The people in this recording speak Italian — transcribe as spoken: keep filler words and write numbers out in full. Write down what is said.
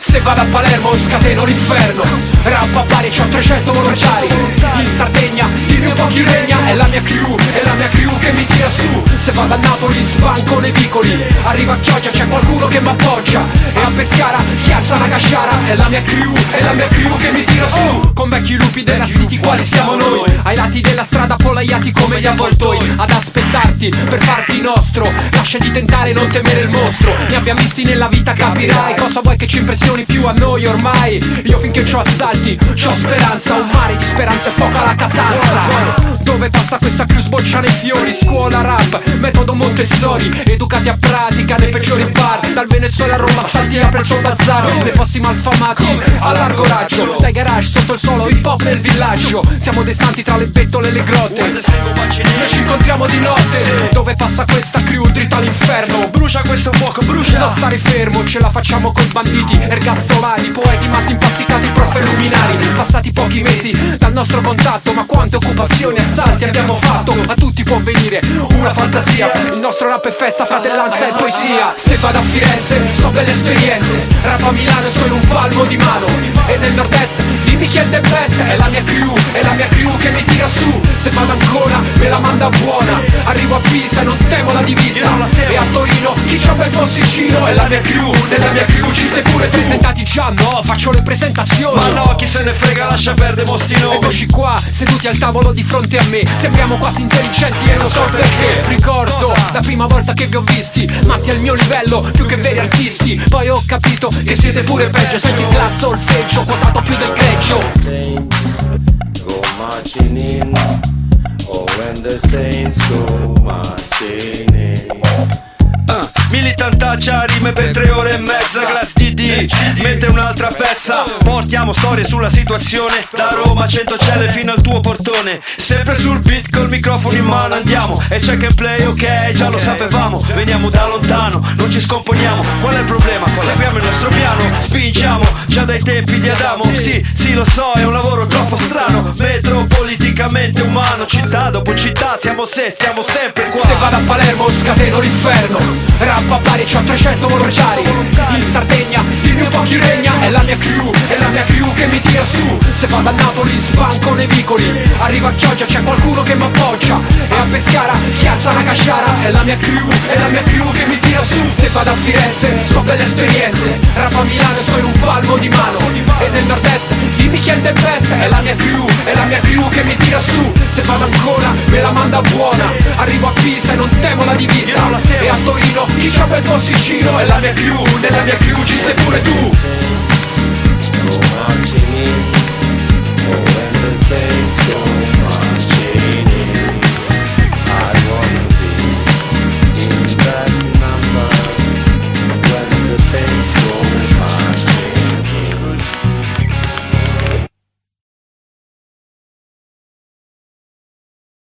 Se vado a Palermo scateno l'inferno, rap a Bari c'ho trecento volontari. In Sardegna il mio pochi regna, è la mia crew, è la mia crew che mi tira su. Se vado a Napoli sbanco nei vicoli, arrivo a Chioggia c'è qualcuno che mi appoggia. E a Pescara chi alza una casciara, è la mia crew, è la mia crew che mi tira su. Con vecchi lupi della city quali siamo noi, ai lati della strada appollaiati come gli avvoltoi, ad aspettarti per farti nostro. Lascia di tentare, non temere il mostro. Ne abbiamo visti nella vita, capirai cosa vuoi che ci impressioni più a noi ormai. Io finché c'ho assalti, c'ho speranza, un mare di speranza e fuoco alla Casanza. Dove passa questa crew sbocciano i fiori, scuola rap, metodo Montessori, educati a pratica nei peggiori bar. Dal Venezuela a Roma, salti a prezzo bazzaro, nei posti malfamati a largo raggio, dai garage sotto il solo, hip hop nel villaggio. Siamo dei santi tra le bettole e le grotte, noi ci incontriamo di notte. Dove passa questa crew dritto all'inferno, brucia questo fuoco, brucia. Non stare fermo, ce la facciamo con banditi, ergastolari, poeti matti impasticati, prof e luminari. Passati pochi mesi dal nostro contatto, ma quante occupazioni e assalti abbiamo fatto. A tutti può venire una fantasia, il nostro rap è festa, fratellanza e poesia. Se vado a Firenze so belle esperienze, rap a Milano sto in un palmo di mano. E nel nord-est dimmi chi è the best, è la mia crew, è la mia crew che mi tira su. Se vado ancora me la manda buona, arrivo a Pisa e non temo la divisa. E a Torino chi c'ha bel posticino, è la mia crew, nella mia crew ci sei pure tu. Presentati già, no, faccio le presentazioni. Ma no, chi se ne frega, lascia perdere mostri nomi. Eccoci qua, seduti al tavolo di fronte a me, sembriamo quasi intelligenti e non so perché. Ricordo la prima volta che vi ho visti, matti al mio livello più che veri artisti. Poi ho capito che siete pure peggio, senti il class solfeggio quotato più del greggio. Go marching in, oh when the saints go marching in. Uh, militantaccia, rime per tre ore e mezza, Glass D D, mentre un'altra pezza. Portiamo storie sulla situazione, da Roma a Centocelle fino al tuo portone. Sempre sul beat col microfono in mano andiamo, e check and play, ok, già lo sapevamo. Veniamo da lontano, non ci scomponiamo. Qual è il problema? Sappiamo il nostro piano, spingiamo già dai tempi di Adamo. Sì, sì lo so, è un lavoro troppo strano, metropoliticamente umano. Città dopo città, siamo se, stiamo sempre qua. Se vado a Palermo scateno l'inferno, rap a Bari c'ho trecento volontari. In Sardegna il mio pochi regna, è la mia crew, è la mia crew che mi tira su. Se vado a Napoli sbanco nei vicoli, arrivo a Chioggia c'è qualcuno che mi appoggia. E a Pescara chi alza una casciara, è la mia crew, è la mia crew che mi tira su. Se vado a Firenze so belle esperienze, rap a Milano sto in un palmo di mano. E nel nord-est dimmi chi è il the best, è la mia crew, è la mia crew che mi tira su. Se vado ancora me la manda buona, arrivo a Pisa e non temo la divisa. E a Torino chi c'ha bel posticino, è la mia crew, nella mia crew ci sei pure tu. Go marching